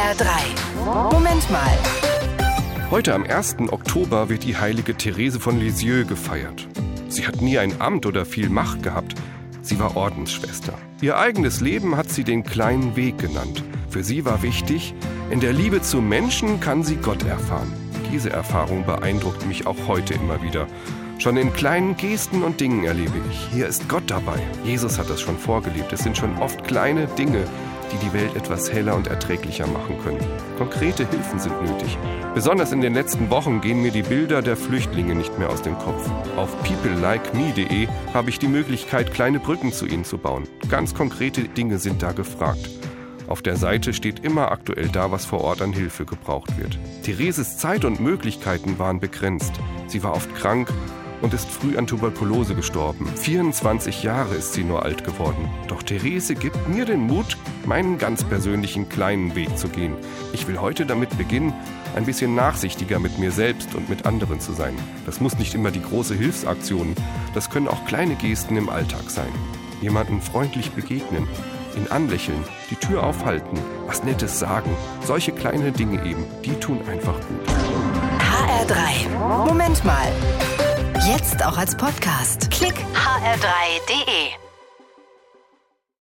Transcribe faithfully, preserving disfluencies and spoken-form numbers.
R drei. Moment mal. Heute am ersten Oktober wird die heilige Therese von Lisieux gefeiert. Sie hat nie ein Amt oder viel Macht gehabt. Sie war Ordensschwester. Ihr eigenes Leben hat sie den kleinen Weg genannt. Für sie war wichtig, in der Liebe zu Menschen kann sie Gott erfahren. Diese Erfahrung beeindruckt mich auch heute immer wieder. Schon in kleinen Gesten und Dingen erlebe ich, hier ist Gott dabei. Jesus hat das schon vorgelebt. Es sind schon oft kleine Dinge, die die Welt etwas heller und erträglicher machen können. Konkrete Hilfen sind nötig. Besonders in den letzten Wochen gehen mir die Bilder der Flüchtlinge nicht mehr aus dem Kopf. Auf people like me punkt de habe ich die Möglichkeit, kleine Brücken zu ihnen zu bauen. Ganz konkrete Dinge sind da gefragt. Auf der Seite steht immer aktuell da, was vor Ort an Hilfe gebraucht wird. Thereses Zeit und Möglichkeiten waren begrenzt. Sie war oft krank und ist früh an Tuberkulose gestorben. vierundzwanzig Jahre ist sie nur alt geworden. Doch Therese gibt mir den Mut, meinen ganz persönlichen kleinen Weg zu gehen. Ich will heute damit beginnen, ein bisschen nachsichtiger mit mir selbst und mit anderen zu sein. Das muss nicht immer die große Hilfsaktion, das können auch kleine Gesten im Alltag sein. Jemandem freundlich begegnen, ihn anlächeln, die Tür aufhalten, was Nettes sagen. Solche kleine Dinge eben, die tun einfach gut. H R drei. Moment mal. Jetzt auch als Podcast. Klick h r drei punkt de.